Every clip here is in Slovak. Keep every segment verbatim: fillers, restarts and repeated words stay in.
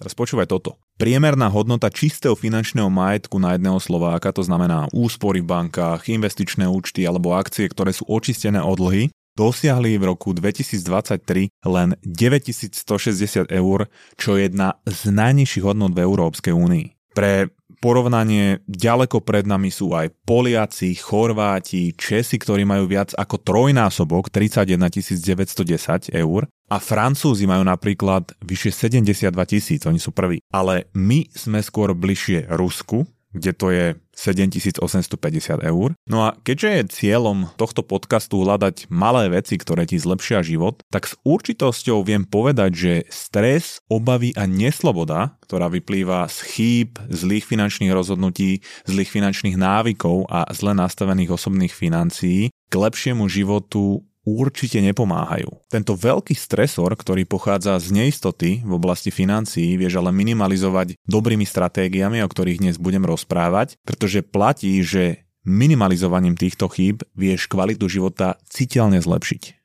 Teraz počúvaj toto. Priemerná hodnota čistého finančného majetku na jedného Slováka, to znamená úspory v bankách, investičné účty alebo akcie, ktoré sú očistené od dlhy, dosiahli v roku dvetisícdvadsaťtri len deväťtisícstošesťdesiat eur, čo je jedna z najnižších hodnot v Európskej únii. Pre porovnanie ďaleko pred nami sú aj Poliaci, Chorváti, Česi, ktorí majú viac ako trojnásobok tridsaťjedentisíc deväťstodesať eur a Francúzi majú napríklad vyše sedemdesiatdva tisíc, oni sú prví. Ale my sme skôr bližšie Rusku, kde to je sedemtisícosemstopäťdesiat eur. No a keďže je cieľom tohto podcastu hľadať malé veci, ktoré ti zlepšia život, tak s určitosťou viem povedať, že stres, obavy a nesloboda, ktorá vyplýva z chýb, zlých finančných rozhodnutí, zlých finančných návykov a zle nastavených osobných financií k lepšiemu životu určite nepomáhajú. Tento veľký stresor, ktorý pochádza z neistoty v oblasti financií, vieš ale minimalizovať dobrými stratégiami, o ktorých dnes budem rozprávať, pretože platí, že minimalizovaním týchto chýb vieš kvalitu života citeľne zlepšiť.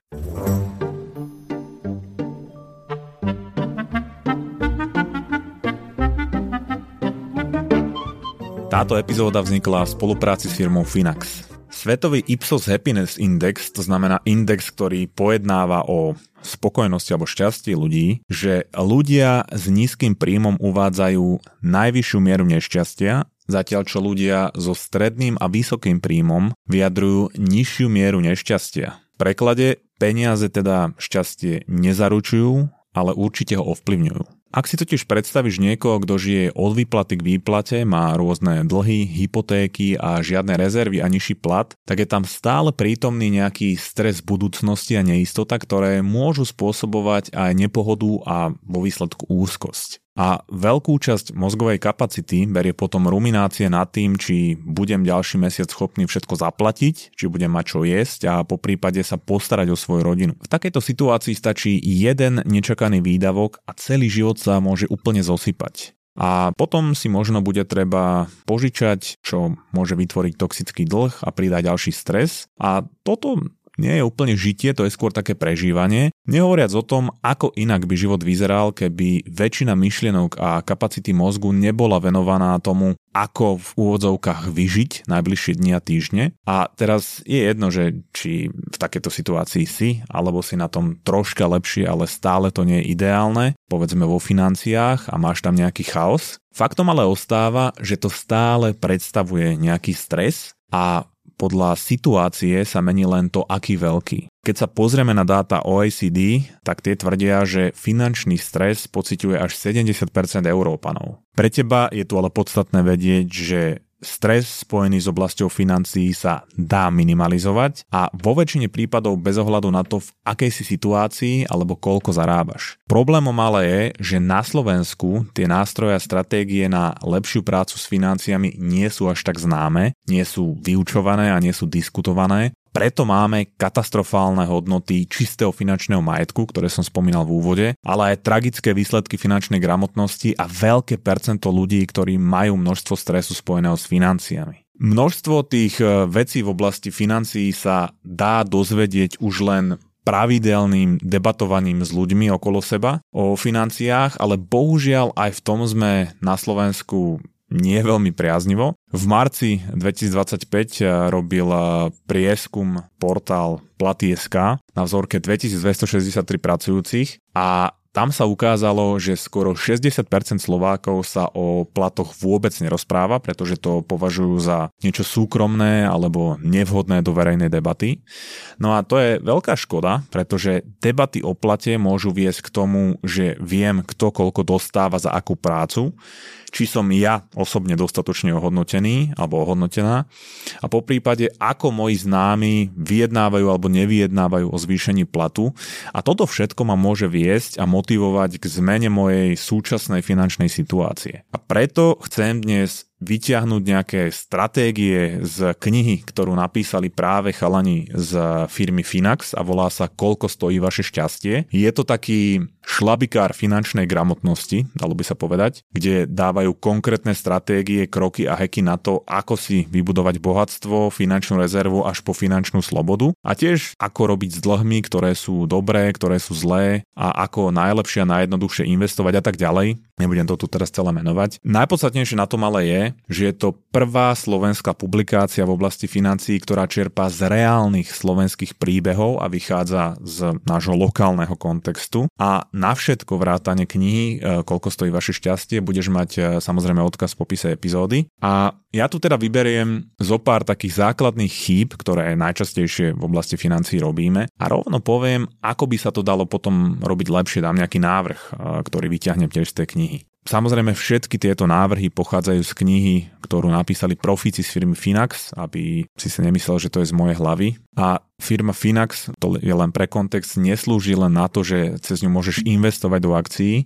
Táto epizóda vznikla v spolupráci s firmou Finax. Svetový Ipsos Happiness Index, to znamená index, ktorý pojednáva o spokojnosti alebo šťastí ľudí, že ľudia s nízkym príjmom uvádzajú najvyššiu mieru nešťastia, zatiaľ čo ľudia so stredným a vysokým príjmom vyjadrujú nižšiu mieru nešťastia. V preklade peniaze teda šťastie nezaručujú, ale určite ho ovplyvňujú. Ak si totiž predstavíš niekoho, kto žije od výplaty k výplate, má rôzne dlhy, hypotéky a žiadne rezervy a nižší plat, tak je tam stále prítomný nejaký stres budúcnosti a neistota, ktoré môžu spôsobovať aj nepohodu a vo výsledku úzkosť. A veľkú časť mozgovej kapacity berie potom ruminácie nad tým, či budem ďalší mesiac schopný všetko zaplatiť, či budem mať čo jesť a po prípade sa postarať o svoju rodinu. V takejto situácii stačí jeden nečakaný výdavok a celý život sa môže úplne zosypať. A potom si možno bude treba požičať, čo môže vytvoriť toxický dlh a pridať ďalší stres. A toto nie je úplne žitie, to je skôr také prežívanie. Nehovoriac o tom, ako inak by život vyzeral, keby väčšina myšlienok a kapacity mozgu nebola venovaná tomu, ako v úvodzovkách vyžiť najbližšie dni a týždne. A teraz je jedno, že či v takejto situácii si, alebo si na tom troška lepšie, ale stále to nie je ideálne, povedzme vo financiách a máš tam nejaký chaos. Faktom ale ostáva, že to stále predstavuje nejaký stres a podľa situácie sa mení len to, aký veľký. Keď sa pozrieme na dáta ó é cé dé, tak tie tvrdia, že finančný stres pociťuje až sedemdesiat percent Európanov. Pre teba je tu ale podstatné vedieť, že stres spojený s oblasťou financií sa dá minimalizovať a vo väčšine prípadov bez ohľadu na to, v akej si situácii alebo koľko zarábaš. Problémom ale je, že na Slovensku tie nástroje a stratégie na lepšiu prácu s financiami nie sú až tak známe, nie sú vyučované a nie sú diskutované. Preto máme katastrofálne hodnoty čistého finančného majetku, ktoré som spomínal v úvode, ale aj tragické výsledky finančnej gramotnosti a veľké percento ľudí, ktorí majú množstvo stresu spojeného s financiami. Množstvo tých vecí v oblasti financií sa dá dozvedieť už len pravidelným debatovaním s ľuďmi okolo seba o financiách, ale bohužiaľ aj v tom sme na Slovensku nie veľmi priaznivo. V marci dvetisícdvadsaťpäť robil prieskum portál Platy bodka es ká na vzorke dvetisícdvestošesťdesiattri pracujúcich a tam sa ukázalo, že skoro šesťdesiat percent Slovákov sa o platoch vôbec nerozpráva, pretože to považujú za niečo súkromné alebo nevhodné do verejnej debaty. No a to je veľká škoda, pretože debaty o plate môžu viesť k tomu, že viem, kto koľko dostáva za akú prácu, či som ja osobne dostatočne ohodnotený alebo ohodnotená a po prípade, ako moji známi vyjednávajú alebo nevyjednávajú o zvýšení platu. A toto všetko ma môže viesť a motivovať k zmene mojej súčasnej finančnej situácie. A preto chcem dnes vyťahnuť nejaké stratégie z knihy, ktorú napísali práve chalani z firmy Finax a volá sa Koľko stojí vaše šťastie. Je to taký šlabikár finančnej gramotnosti, dalo by sa povedať, kde dávajú konkrétne stratégie, kroky a hacky na to, ako si vybudovať bohatstvo, finančnú rezervu až po finančnú slobodu a tiež ako robiť s dlhmi, ktoré sú dobré, ktoré sú zlé a ako najlepšie a najjednoduchšie investovať a tak ďalej. Nebudem to tu teraz celé menovať. Najpodstatnejšie na tom ale je, že je to prvá slovenská publikácia v oblasti financií, ktorá čerpá z reálnych slovenských príbehov a vychádza z nášho lokálneho kontextu. A na všetko vrátane knihy Koľko stojí vaše šťastie budeš mať samozrejme odkaz v popise epizódy. A ja tu teda vyberiem zo pár takých základných chýb, ktoré najčastejšie v oblasti financií robíme a rovno poviem, ako by sa to dalo potom robiť lepšie. Dám nejaký návrh, ktorý vyťahnem tiež z tej knihy. Samozrejme všetky tieto návrhy pochádzajú z knihy, ktorú napísali profíci z firmy Finax, aby si si nemyslel, že to je z mojej hlavy. A firma Finax, to je len pre kontext, neslúži len na to, že cez ňu môžeš investovať do akcií,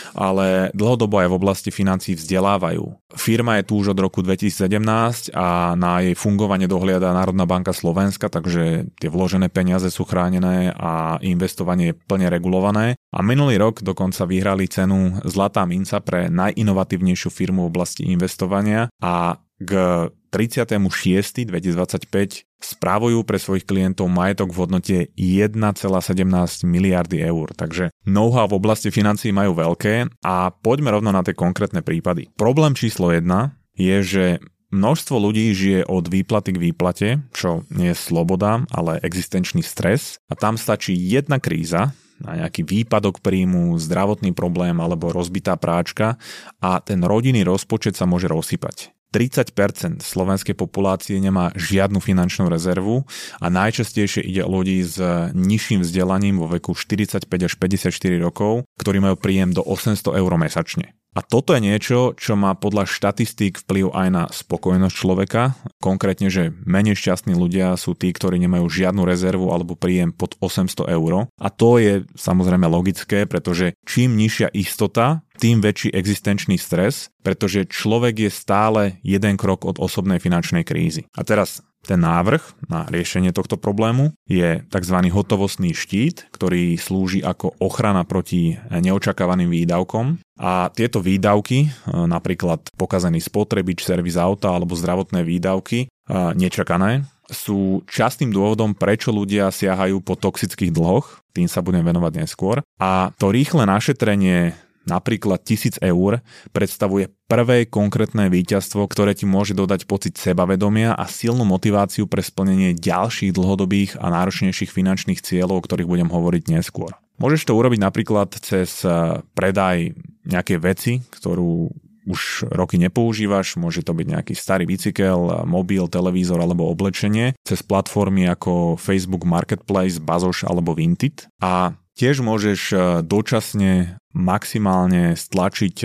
ale dlhodobo aj v oblasti financií vzdelávajú. Firma je tu už od roku dvetisícsedemnásť a na jej fungovanie dohliada Národná banka Slovenska, takže tie vložené peniaze sú chránené a investovanie je plne regulované. A minulý rok dokonca vyhrali cenu Zlatá minca pre najinovatívnejšiu firmu v oblasti investovania a k tridsiateho šiesteho dvetisícdvadsaťpäť spravujú pre svojich klientov majetok v hodnote jeden celá sedemnásť miliardy eur. Takže know-how v oblasti financií majú veľké a poďme rovno na tie konkrétne prípady. Problém číslo jedna je, že množstvo ľudí žije od výplaty k výplate, čo nie je sloboda, ale existenčný stres a tam stačí jedna kríza, na nejaký výpadok príjmu, zdravotný problém alebo rozbitá práčka a ten rodinný rozpočet sa môže rozsypať. tridsať percent slovenskej populácie nemá žiadnu finančnú rezervu a najčastejšie ide o ľudí s nižším vzdelaním vo veku štyridsaťpäť až päťdesiatštyri rokov, ktorí majú príjem do osemsto eur mesačne. A toto je niečo, čo má podľa štatistík vplyv aj na spokojnosť človeka. Konkrétne, že menej šťastní ľudia sú tí, ktorí nemajú žiadnu rezervu alebo príjem pod osemsto eur. A to je samozrejme logické, pretože čím nižšia istota, tým väčší existenčný stres, pretože človek je stále jeden krok od osobnej finančnej krízy. A teraz ten návrh na riešenie tohto problému je tzv. Hotovostný štít, ktorý slúži ako ochrana proti neočakávaným výdavkom. A tieto výdavky, napríklad pokazený spotrebič, servis auta alebo zdravotné výdavky, nečakané, sú častým dôvodom, prečo ľudia siahajú po toxických dlhoch. Tým sa budem venovať neskôr. A to rýchle našetrenie napríklad tisíc eur predstavuje prvé konkrétne víťazstvo, ktoré ti môže dodať pocit sebavedomia a silnú motiváciu pre splnenie ďalších dlhodobých a náročnejších finančných cieľov, o ktorých budem hovoriť neskôr. Môžeš to urobiť napríklad cez predaj nejakej veci, ktorú už roky nepoužívaš, môže to byť nejaký starý bicykel, mobil, televízor alebo oblečenie, cez platformy ako Facebook Marketplace, Bazoš alebo Vinted. A tiež môžeš dočasne maximálne stlačiť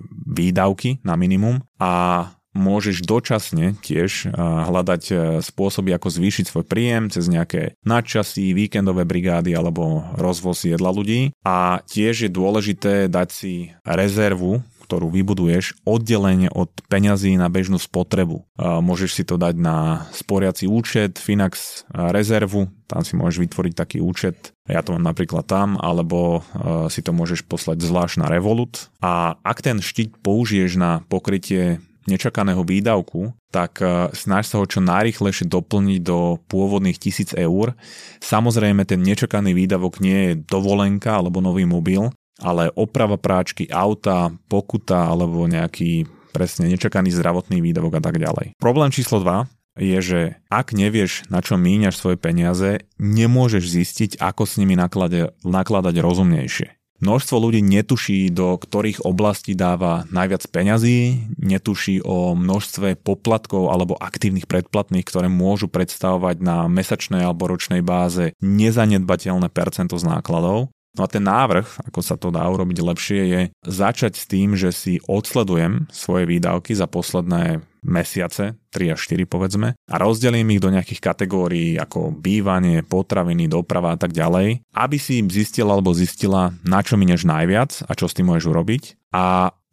výdavky na minimum a môžeš dočasne tiež hľadať spôsoby, ako zvýšiť svoj príjem cez nejaké nadčasy, víkendové brigády alebo rozvoz jedla ľudí. A tiež je dôležité dať si rezervu, ktorú vybuduješ, oddelenie od peňazí na bežnú spotrebu. Môžeš si to dať na sporiaci účet, Finax rezervu, tam si môžeš vytvoriť taký účet, ja to mám napríklad tam, alebo si to môžeš poslať zvlášť na Revolut. A ak ten štít použiješ na pokrytie nečakaného výdavku, tak snaž sa ho čo najrýchlejšie doplniť do pôvodných tisíc eur. Samozrejme, ten nečakaný výdavok nie je dovolenka alebo nový mobil, ale oprava práčky, auta, pokuta alebo nejaký presne nečakaný zdravotný výdavok a tak ďalej. Problém číslo dva je, že ak nevieš, na čo míňaš svoje peniaze, nemôžeš zistiť, ako s nimi nakladať, nakladať rozumnejšie. Množstvo ľudí netuší, do ktorých oblastí dáva najviac peňazí, netuší o množstve poplatkov alebo aktívnych predplatných, ktoré môžu predstavovať na mesačnej alebo ročnej báze nezanedbateľné percento z nákladov. No a ten návrh, ako sa to dá urobiť lepšie, je začať s tým, že si odsledujem svoje výdavky za posledné mesiace, tri až štyri povedzme, a rozdelím ich do nejakých kategórií ako bývanie, potraviny, doprava a tak ďalej, aby si zistila alebo zistila, na čo minieš najviac a čo s tým môžeš urobiť. A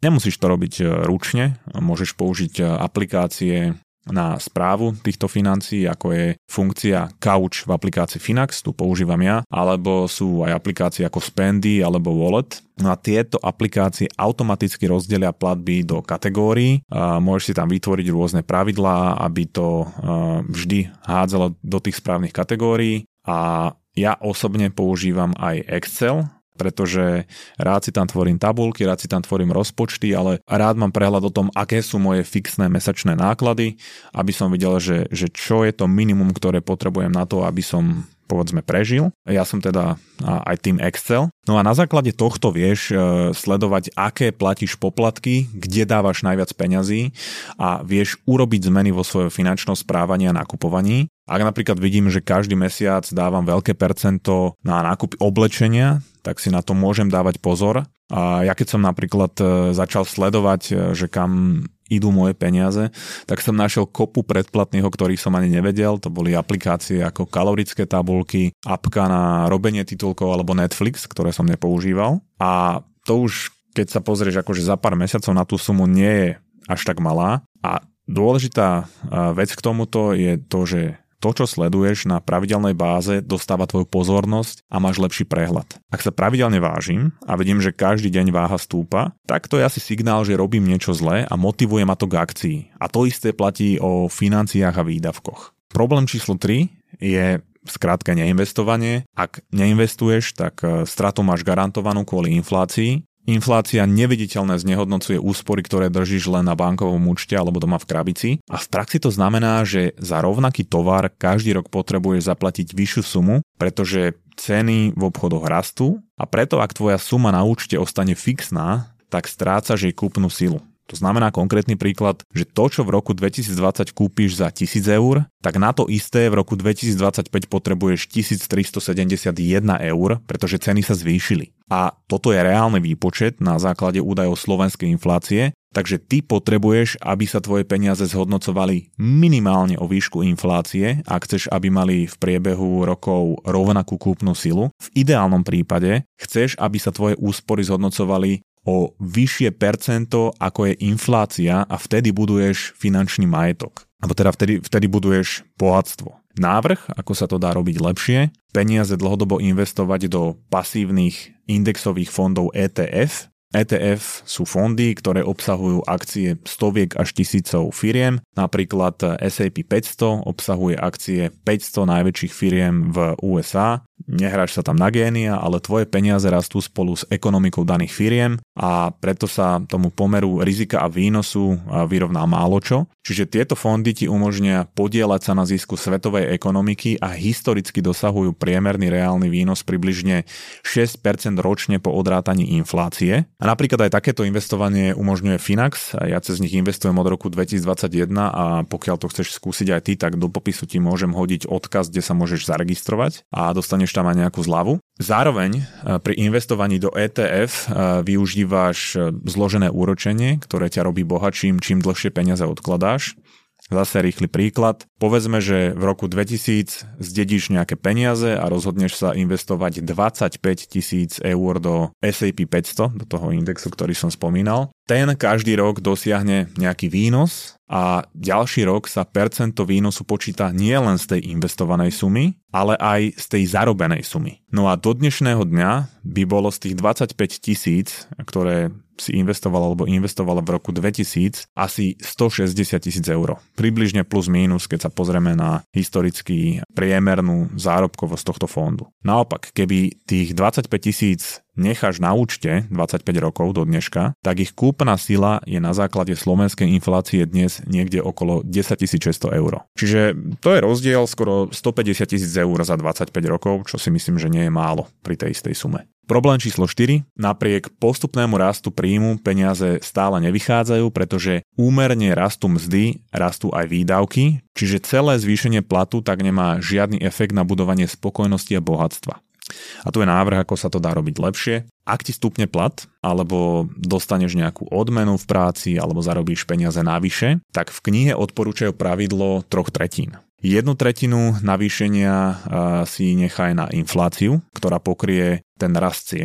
Nemusíš to robiť ručne, môžeš použiť aplikácie na správu týchto financií, ako je funkcia Couch v aplikácii Finax, tu používam ja, alebo sú aj aplikácie ako Spendy alebo Wallet. No a tieto aplikácie automaticky rozdelia platby do kategórií. Môžeš si tam vytvoriť rôzne pravidlá, aby to vždy hádzalo do tých správnych kategórií. A ja osobne používam aj Excel, pretože rád si tam tvorím tabuľky, rád si tam tvorím rozpočty, ale rád mám prehľad o tom, aké sú moje fixné mesačné náklady, aby som videl, že, že čo je to minimum, ktoré potrebujem na to, aby som povedzme prežil. Ja som teda aj tým Excel. No a na základe tohto vieš sledovať, aké platíš poplatky, kde dávaš najviac peňazí a vieš urobiť zmeny vo svojom finančnom správaní a nakupovaní. Ak napríklad vidím, že každý mesiac dávam veľké percento na nákup oblečenia, tak si na to môžem dávať pozor. A ja keď som napríklad začal sledovať, že kam idú moje peniaze, tak som našiel kopu predplatných, o ktorých som ani nevedel. To boli aplikácie ako kalorické tabuľky, apka na robenie titulkov alebo Netflix, ktoré som nepoužíval. A to už, keď sa pozrieš akože za pár mesiacov na tú sumu, nie je až tak malá. A dôležitá vec k tomuto je to, že to, čo sleduješ na pravidelnej báze, dostáva tvoju pozornosť a máš lepší prehľad. Ak sa pravidelne vážim a vidím, že každý deň váha stúpa, tak to je asi signál, že robím niečo zlé a motivuje ma to k akcii. A to isté platí o financiách a výdavkoch. Problém číslo tri je skrátka neinvestovanie. Ak neinvestuješ, tak stratu máš garantovanú kvôli inflácii. Inflácia neviditeľne znehodnocuje úspory, ktoré držíš len na bankovom účte alebo doma v krabici. A v praxi to znamená, že za rovnaký tovar každý rok potrebuješ zaplatiť vyššiu sumu, pretože ceny v obchodoch rastú a preto ak tvoja suma na účte ostane fixná, tak strácaš jej kúpnu silu. To znamená konkrétny príklad, že to, čo v roku dvetisícdvadsať kúpiš za tisíc eur, tak na to isté v roku dvetisícdvadsaťpäť potrebuješ tisíctristosedemdesiatjeden eur, pretože ceny sa zvýšili. A toto je reálny výpočet na základe údajov slovenskej inflácie, takže ty potrebuješ, aby sa tvoje peniaze zhodnocovali minimálne o výšku inflácie, ak chceš, aby mali v priebehu rokov rovnakú kúpnu silu. V ideálnom prípade chceš, aby sa tvoje úspory zhodnocovali o vyššie percento, ako je inflácia a vtedy buduješ finančný majetok. Alebo teda vtedy, vtedy buduješ bohatstvo. Návrh, ako sa to dá robiť lepšie, peniaze dlhodobo investovať do pasívnych indexových fondov é té ef. é té ef sú fondy, ktoré obsahujú akcie stoviek až tisícov firiem. Napríklad es and pí päťsto obsahuje akcie päťsto najväčších firiem v ú es á. Nehráš sa tam na génia, ale tvoje peniaze rastú spolu s ekonomikou daných firiem a preto sa tomu pomeru rizika a výnosu vyrovná málo čo. Čiže tieto fondy ti umožnia podieľať sa na zisku svetovej ekonomiky a historicky dosahujú priemerný reálny výnos približne šesť percent ročne po odrátaní inflácie. A napríklad aj takéto investovanie umožňuje Finax. Ja cez nich investujem od roku dvetisícdvadsaťjeden a pokiaľ to chceš skúsiť aj ty, tak do popisu ti môžem hodiť odkaz, kde sa môžeš zaregistrovať a dostaneš tam aj nejakú zľavu. Zároveň pri investovaní do é té ef využívaš zložené úročenie, ktoré ťa robí bohatším, čím dlhšie peniaze odkladáš. Zase rýchly príklad. Povedzme, že v roku dvetisíc zdedíš nejaké peniaze a rozhodneš sa investovať dvadsaťpäť tisíc eur do es and pí päťsto, do toho indexu, ktorý som spomínal. Ten každý rok dosiahne nejaký výnos a ďalší rok sa percento výnosu počíta nie len z tej investovanej sumy, ale aj z tej zarobenej sumy. No a do dnešného dňa by bolo z tých dvadsaťpäť tisíc, ktoré si investoval alebo investovala v roku dvetisíc, asi stošesťdesiat tisíc eur. Približne plus mínus, keď sa pozrieme na historicky priemernú zárobkovosť tohto fondu. Naopak, keby tých dvadsaťpäť tisíc necháš na účte dvadsaťpäť rokov do dneška, tak ich kúpna sila je na základe slovenskej inflácie dnes niekde okolo desaťtisícšesťsto eur. Čiže to je rozdiel skoro stopäťdesiat tisíc eur za dvadsaťpäť rokov, čo si myslím, že nie je málo pri tej istej sume. Problém číslo štyri. Napriek postupnému rastu príjmu peniaze stále nevychádzajú, pretože úmerne rastú mzdy, rastú aj výdavky, čiže celé zvýšenie platu tak nemá žiadny efekt na budovanie spokojnosti a bohatstva. A tu je návrh, ako sa to dá robiť lepšie. Ak ti stupne plat, alebo dostaneš nejakú odmenu v práci, alebo zarobíš peniaze navyše, tak v knihe odporúčajú pravidlo troch tretín. Jednu tretinu navýšenia si nechaj na infláciu, ktorá pokrie ten rast cien.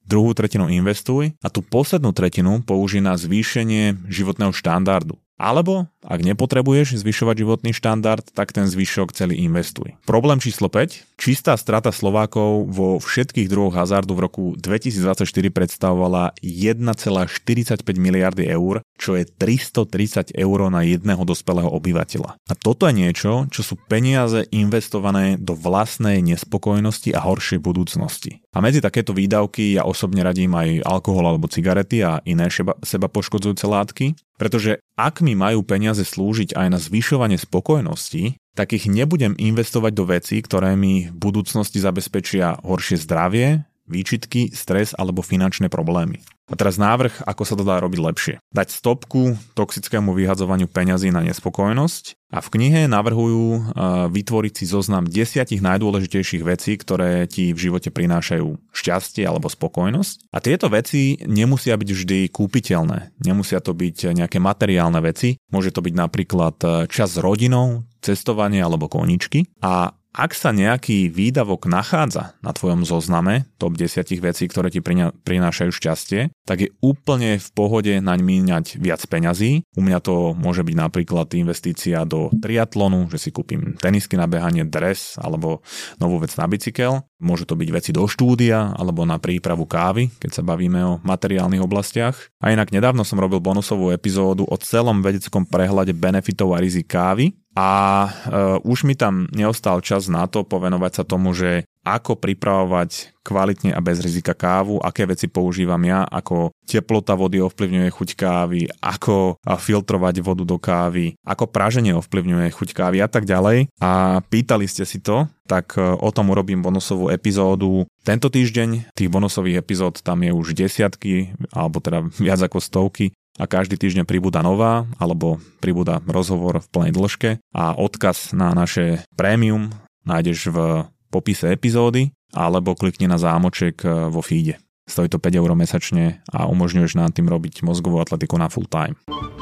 druhú tretinu investuj a tú poslednú tretinu použij na zvýšenie životného štandardu. Alebo, ak nepotrebuješ zvyšovať životný štandard, tak ten zvyšok celý investuj. Problém číslo päť. Čistá strata Slovákov vo všetkých druhoch hazardu v roku dvetisícdvadsaťštyri predstavovala jeden celá štyridsaťpäť miliardy eur, čo je tristotridsať eur na jedného dospelého obyvateľa. A toto je niečo, čo sú peniaze investované do vlastnej nespokojnosti a horšej budúcnosti. A medzi takéto výdavky ja osobne radím aj alkohol alebo cigarety a iné seba, seba poškodzujúce látky, pretože ak mi majú peniaze slúžiť aj na zvyšovanie spokojnosti, tak ich nebudem investovať do vecí, ktoré mi v budúcnosti zabezpečia horšie zdravie, výčitky, stres alebo finančné problémy. A teraz návrh, ako sa to dá robiť lepšie. Dať stopku toxickému vyhadzovaniu peňazí na nespokojnosť a v knihe navrhujú vytvoriť si zoznam desiatich najdôležitejších vecí, ktoré ti v živote prinášajú šťastie alebo spokojnosť. A tieto veci nemusia byť vždy kúpiteľné. Nemusia to byť nejaké materiálne veci. Môže to byť napríklad čas s rodinou, cestovanie alebo koníčky. A ak sa nejaký výdavok nachádza na tvojom zozname top desať vecí, ktoré ti prinášajú šťastie, tak je úplne v pohode naň míňať viac peňazí. U mňa to môže byť napríklad investícia do triatlonu, že si kúpim tenisky na behanie, dres alebo novú vec na bicykel. Môžu to byť veci do štúdia alebo na prípravu kávy, keď sa bavíme o materiálnych oblastiach. A inak nedávno som robil bonusovú epizódu o celom vedeckom prehľade benefitov a rizik kávy. A uh, už mi tam neostal čas na to povenovať sa tomu, že ako pripravovať kvalitne a bez rizika kávu, aké veci používam ja, ako teplota vody ovplyvňuje chuť kávy, ako filtrovať vodu do kávy, ako praženie ovplyvňuje chuť kávy a tak ďalej. A pýtali ste si to, tak o tom urobím bonusovú epizódu. Tento týždeň tých bonusových epizód tam je už desiatky, alebo teda viac ako stovky. A každý týždeň pribúda nová, alebo pribúda rozhovor v plnej dĺžke a odkaz na naše prémium nájdeš v popise epizódy, alebo klikni na zámoček vo feede. Stojí to päť eur mesačne a umožňuješ nám tým robiť mozgovú atletiku na full time.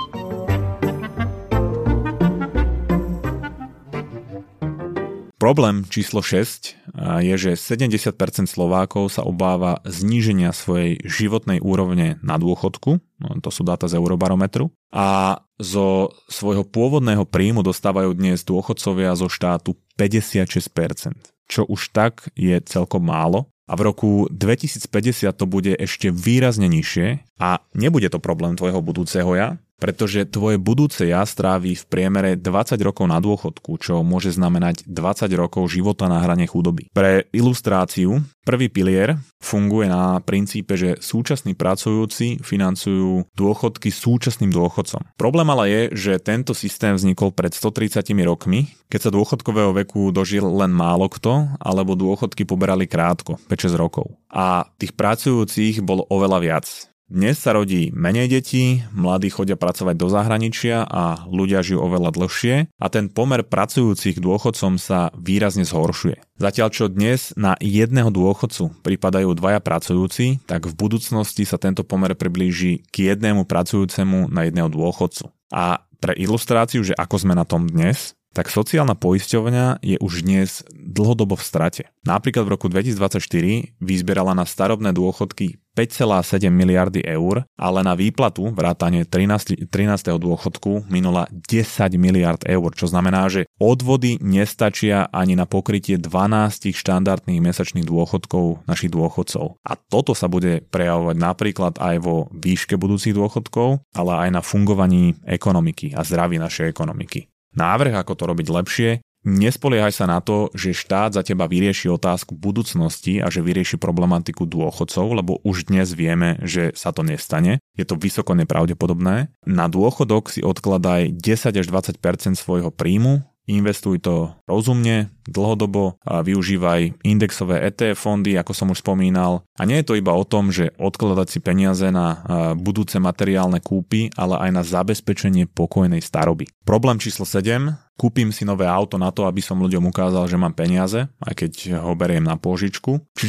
Problém číslo šesť je, že sedemdesiat percent Slovákov sa obáva zníženia svojej životnej úrovne na dôchodku, to sú dáta z Eurobarometru, a zo svojho pôvodného príjmu dostávajú dnes dôchodcovia zo štátu päťdesiatšesť percent, čo už tak je celkom málo. A v roku dvetisícpäťdesiat to bude ešte výrazne nižšie a nebude to problém tvojho budúceho ja, pretože tvoje budúce ja stráví v priemere dvadsať rokov na dôchodku, čo môže znamenať dvadsať rokov života na hrane chudoby. Pre ilustráciu, prvý pilier funguje na princípe, že súčasní pracujúci financujú dôchodky súčasným dôchodcom. Problém ale je, že tento systém vznikol pred stotridsiatimi rokmi, keď sa dôchodkového veku dožil len málo kto, alebo dôchodky poberali krátko, päť šesť rokov. A tých pracujúcich bolo oveľa viac. Dnes sa rodí menej detí, mladí chodia pracovať do zahraničia a ľudia žijú oveľa dlhšie a ten pomer pracujúcich dôchodcom sa výrazne zhoršuje. Zatiaľ čo dnes na jedného dôchodcu pripadajú dvaja pracujúci, tak v budúcnosti sa tento pomer priblíži k jednému pracujúcemu na jedného dôchodcu. A pre ilustráciu, že ako sme na tom dnes, tak sociálna poisťovňa je už dnes dlhodobo v strate. Napríklad v roku dvetisícdvadsaťštyri vyzbierala na starobné dôchodky päť celá sedem miliardy eur, ale na výplatu vrátane trinásteho dôchodku minula desať miliard eur, čo znamená, že odvody nestačia ani na pokrytie dvanásť štandardných mesačných dôchodkov našich dôchodcov. A toto sa bude prejavovať napríklad aj vo výške budúcich dôchodkov, ale aj na fungovaní ekonomiky a zdraví našej ekonomiky. Návrh, ako to robiť lepšie, nespoliehaj sa na to, že štát za teba vyrieši otázku budúcnosti a že vyrieši problematiku dôchodcov, lebo už dnes vieme, že sa to nestane. Je to vysoko nepravdepodobné. Na dôchodok si odkladaj desať až dvadsať percent svojho príjmu, investuj to rozumne, dlhodobo a využívaj indexové é té ef fondy, ako som už spomínal. A nie je to iba o tom, že odkladať si peniaze na budúce materiálne kúpy, ale aj na zabezpečenie pokojnej staroby. Problém číslo sedem. Kúpim si nové auto na to, aby som ľuďom ukázal, že mám peniaze, aj keď ho beriem na pôžičku. Čiže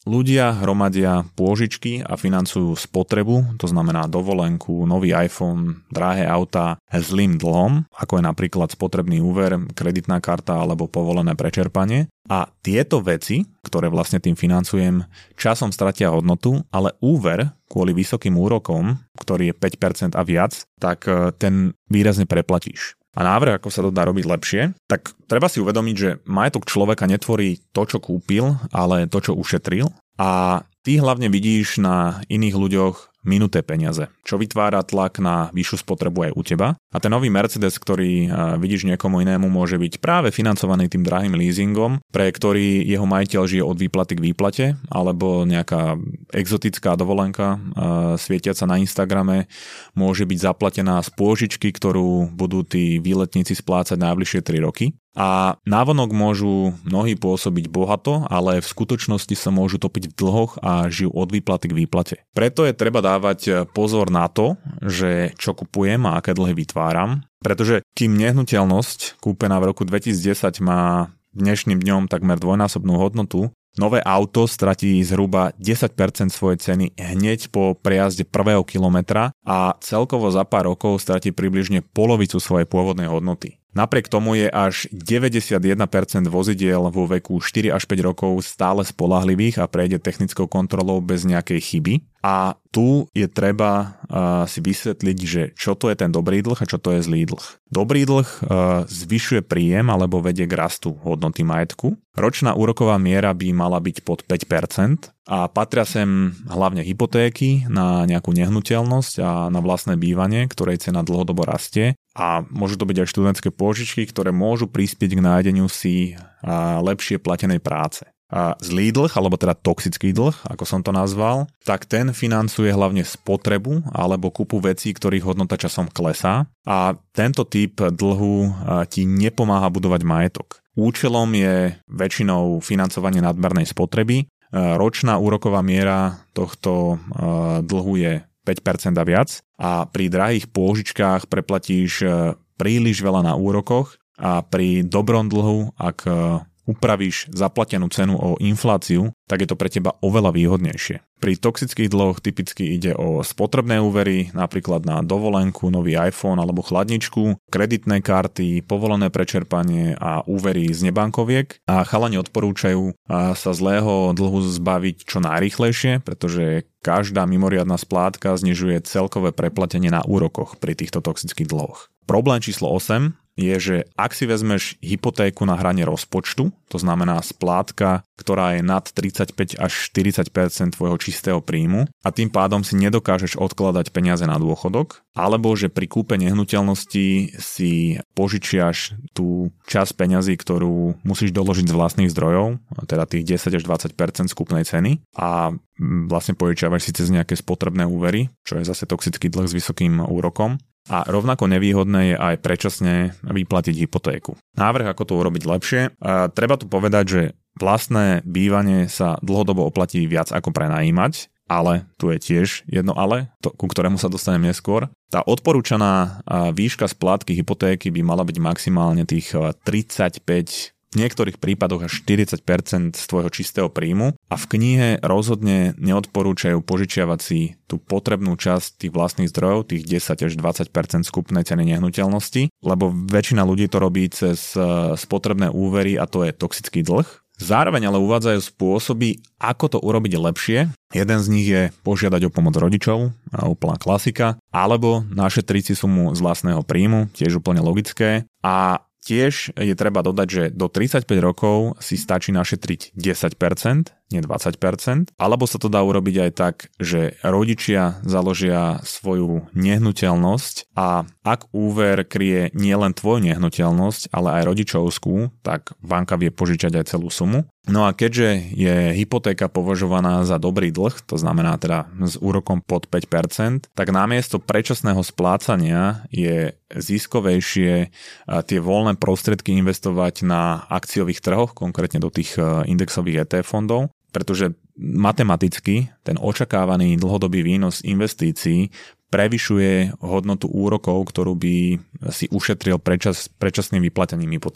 ľudia hromadia pôžičky a financujú spotrebu, to znamená dovolenku, nový iPhone, drahé autá zlým dlhom, ako je napríklad spotrebný úver, kreditná karta alebo povolené prečerpanie. A tieto veci, ktoré vlastne tým financujem, časom stratia hodnotu, ale úver kvôli vysokým úrokom, ktorý je päť percent a viac, tak ten výrazne preplatíš. A návrh, ako sa to dá robiť lepšie, tak treba si uvedomiť, že majetok človeka netvorí to, čo kúpil, ale to, čo ušetril. A ty hlavne vidíš na iných ľuďoch minuté peniaze, čo vytvára tlak na vyššiu spotrebu aj u teba. A ten nový Mercedes, ktorý vidíš niekomu inému, môže byť práve financovaný tým drahým leasingom, pre ktorý jeho majiteľ žije od výplaty k výplate, alebo nejaká exotická dovolenka svietiaca na Instagrame môže byť zaplatená z pôžičky, ktorú budú tí výletníci splácať najbližšie tri roky. A návonok môžu mnohí pôsobiť bohato, ale v skutočnosti sa môžu topiť v dlhoch a žijú od výplaty k výplate. Preto je treba dávať pozor na to, že čo kupujem a aké dlhy vytváram, pretože kým nehnuteľnosť kúpená v roku dvetisícdesať má dnešným dňom takmer dvojnásobnú hodnotu, nové auto stratí zhruba desať percent svojej ceny hneď po prejazde prvého kilometra a celkovo za pár rokov stratí približne polovicu svojej pôvodnej hodnoty. Napriek tomu je až deväťdesiatjeden percent vozidiel vo veku štyri až päť rokov stále spoľahlivých a prejde technickou kontrolou bez nejakej chyby. A tu je treba uh, si vysvetliť, že čo to je ten dobrý dlh a čo to je zlý dlh. Dobrý dlh uh, zvyšuje príjem alebo vedie k rastu hodnoty majetku. Ročná úroková miera by mala byť pod päť percent a patria sem hlavne hypotéky na nejakú nehnuteľnosť a na vlastné bývanie, ktorej cena dlhodobo rastie. A môžu to byť aj študentské pôžičky, ktoré môžu prispieť k nájdeniu si lepšie platenej práce. A zlý dlh, alebo teda toxický dlh, ako som to nazval, tak ten financuje hlavne spotrebu alebo kúpu vecí, ktorých hodnota časom klesá. A tento typ dlhu ti nepomáha budovať majetok. Účelom je väčšinou financovanie nadmernej spotreby. Ročná úroková miera tohto dlhu je päť percent a viac a pri drahých pôžičkách preplatíš príliš veľa na úrokoch a pri dobrom dlhu, ak upravíš zaplatenú cenu o infláciu, tak je to pre teba oveľa výhodnejšie. Pri toxických dlhoch typicky ide o spotrebné úvery, napríklad na dovolenku, nový iPhone alebo chladničku, kreditné karty, povolené prečerpanie a úvery z nebankoviek. A chalani odporúčajú sa zlého dlhu zbaviť čo najrýchlejšie, pretože každá mimoriadna splátka znižuje celkové preplatenie na úrokoch pri týchto toxických dlhoch. Problém číslo osem je, že ak si vezmeš hypotéku na hrane rozpočtu, to znamená splátka, ktorá je nad tridsaťpäť až štyridsať percent tvojho čistého príjmu a tým pádom si nedokážeš odkladať peniaze na dôchodok, alebo že pri kúpe nehnuteľnosti si požičiaš tú časť peňazí, ktorú musíš doložiť z vlastných zdrojov, teda tých desať až dvadsať percent skupnej ceny a vlastne požičiavaš si cez nejaké spotrebné úvery, čo je zase toxický dlh s vysokým úrokom. A rovnako nevýhodné je aj predčasne vyplatiť hypotéku. Návrh, ako to urobiť lepšie. A treba tu povedať, že vlastné bývanie sa dlhodobo oplatí viac ako prenajímať, ale tu je tiež jedno ale, to, ku ktorému sa dostanem neskôr. Tá odporúčaná výška splátky hypotéky by mala byť maximálne tých tridsaťpäť, v niektorých prípadoch až štyridsať percent z tvojho čistého príjmu a v knihe rozhodne neodporúčajú požičiavať si tú potrebnú časť tých vlastných zdrojov, tých desať až dvadsať percent skupnej ceny nehnuteľnosti, lebo väčšina ľudí to robí cez spotrebné úvery a to je toxický dlh. Zároveň ale uvádzajú spôsoby, ako to urobiť lepšie. Jeden z nich je požiadať o pomoc rodičov, úplná klasika, alebo našetriť si sumu z vlastného príjmu, tiež úplne logické. A tiež je treba dodať, že do tridsaťpäť rokov si stačí našetriť desať percent, nie dvadsať percent, alebo sa to dá urobiť aj tak, že rodičia založia svoju nehnuteľnosť a ak úver kryje nielen tvoju nehnuteľnosť, ale aj rodičovskú, tak banka vie požičať aj celú sumu. No a keďže je hypotéka považovaná za dobrý dlh, to znamená teda s úrokom pod päť percent, tak namiesto predčasného splácania je ziskovejšie tie voľné prostriedky investovať na akciových trhoch, konkrétne do tých indexových é té ef fondov, pretože matematicky ten očakávaný dlhodobý výnos investícií prevyšuje hodnotu úrokov, ktorú by si ušetril predčas, predčasným vyplatením hypotéky.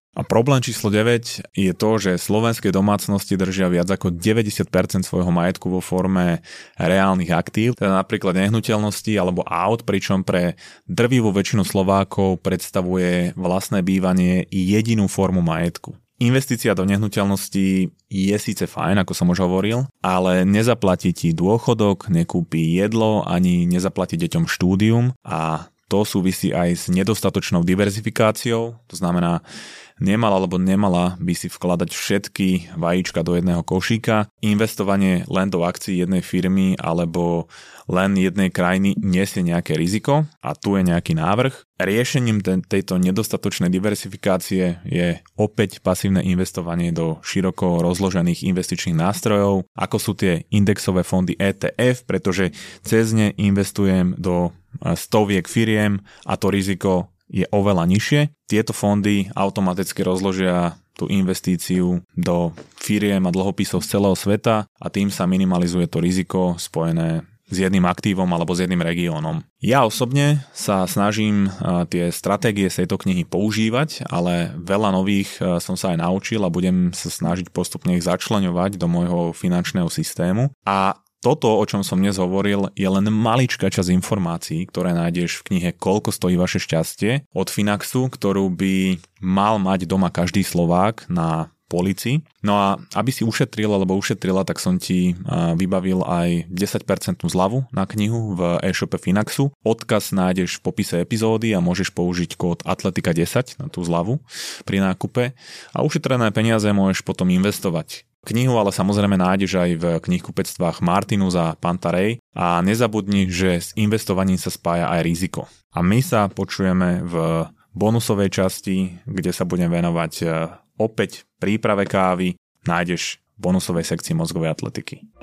A problém číslo deväť je to, že slovenské domácnosti držia viac ako deväťdesiat percent svojho majetku vo forme reálnych aktív, teda napríklad nehnuteľnosti alebo aut, pričom pre drvivú väčšinu Slovákov predstavuje vlastné bývanie jedinú formu majetku. Investícia do nehnuteľností je síce fajn, ako som už hovoril, ale nezaplatí ti dôchodok, nekúpi jedlo, ani nezaplatí deťom štúdium a to súvisí aj s nedostatočnou diverzifikáciou, to znamená, nemal alebo nemala by si vkladať všetky vajíčka do jedného košíka. Investovanie len do akcií jednej firmy alebo len jednej krajiny nesie nejaké riziko a tu je nejaký návrh. Riešením ten, tejto nedostatočnej diversifikácie je opäť pasívne investovanie do široko rozložených investičných nástrojov, ako sú tie indexové fondy é té ef, pretože cez ne investujem do stoviek firiem a to riziko je oveľa nižšie. Tieto fondy automaticky rozložia tú investíciu do firiem a dlhopisov z celého sveta a tým sa minimalizuje to riziko spojené s jedným aktívom alebo s jedným regiónom. Ja osobne sa snažím tie stratégie z tejto knihy používať, ale veľa nových som sa aj naučil a budem sa snažiť postupne ich začleňovať do môjho finančného systému. A toto, o čom som dnes hovoril, je len maličká časť informácií, ktoré nájdeš v knihe Koľko stojí vaše šťastie od Finaxu, ktorú by mal mať doma každý Slovák na polici. No a aby si ušetril alebo ušetrila, tak som ti vybavil aj desať percent zľavu na knihu v e-shope Finaxu. Odkaz nájdeš v popise epizódy a môžeš použiť kód Atletika desať na tú zľavu pri nákupe a ušetrené peniaze môžeš potom investovať. Knihu ale samozrejme nájdeš aj v knihkupectvách Martinus a Pantarej a nezabudni, že s investovaním sa spája aj riziko. A my sa počujeme v bonusovej časti, kde sa budem venovať opäť príprave kávy, nájdeš v bonusovej sekcii mozgovej atletiky.